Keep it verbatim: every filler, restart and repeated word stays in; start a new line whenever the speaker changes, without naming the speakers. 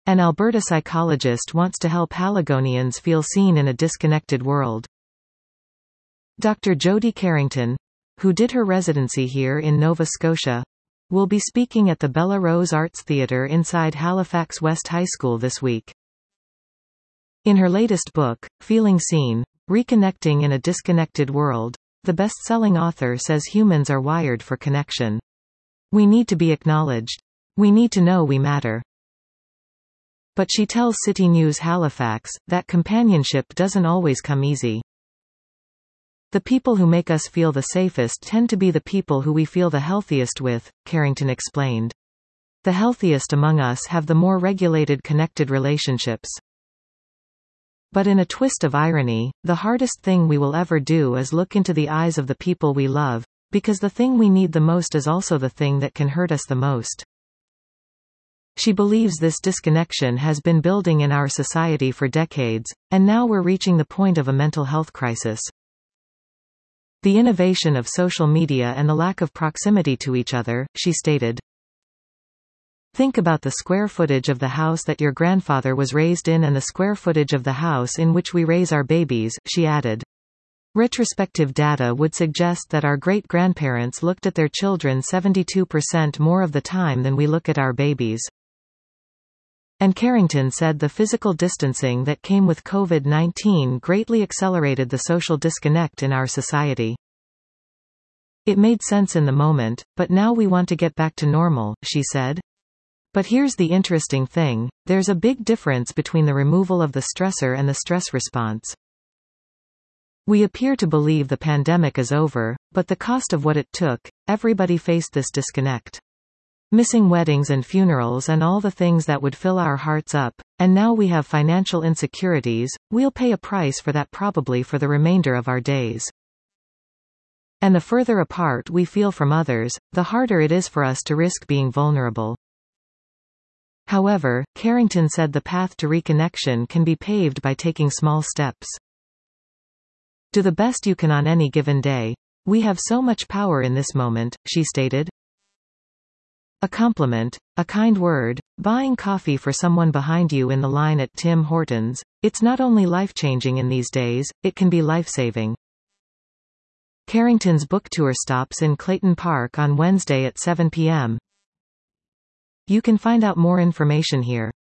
An Alberta psychologist wants to help Haligonians feel seen in a disconnected world. Doctor Jodie Carrington, who did her residency here in Nova Scotia, will be speaking at the Bella Rose Arts Theatre inside Halifax West High School this week. In her latest book, Feeling Seen, Reconnecting in a Disconnected World, the best-selling author says humans are wired for connection. We need to be acknowledged. We need to know we matter. But she tells City News Halifax that companionship doesn't always come easy. The people who make us feel the safest tend to be the people who we feel the healthiest with, Carrington explained. The healthiest among us have the more regulated connected relationships. But in a twist of irony, the hardest thing we will ever do is look into the eyes of the people we love, because the thing we need the most is also the thing that can hurt us the most. She believes this disconnection has been building in our society for decades, and now we're reaching the point of a mental health crisis. The innovation of social media and the lack of proximity to each other, she stated. Think about the square footage of the house that your grandfather was raised in and the square footage of the house in which we raise our babies, she added. Retrospective data would suggest that our great-grandparents looked at their children seventy-two percent more of the time than we look at our babies. And Carrington said the physical distancing that came with COVID nineteen greatly accelerated the social disconnect in our society. It made sense in the moment, but now we want to get back to normal, she said. But here's the interesting thing, there's a big difference between the removal of the stressor and the stress response. We appear to believe the pandemic is over, but the cost of what it took, everybody faced this disconnect. Missing weddings and funerals and all the things that would fill our hearts up, and now we have financial insecurities, we'll pay a price for that probably for the remainder of our days. And the further apart we feel from others, the harder it is for us to risk being vulnerable. However, Carrington said the path to reconnection can be paved by taking small steps. Do the best you can on any given day. We have so much power in this moment, she stated. A compliment, a kind word, buying coffee for someone behind you in the line at Tim Hortons, it's not only life-changing in these days, it can be life-saving. Carrington's book tour stops in Clayton Park on Wednesday at seven p m You can find out more information here.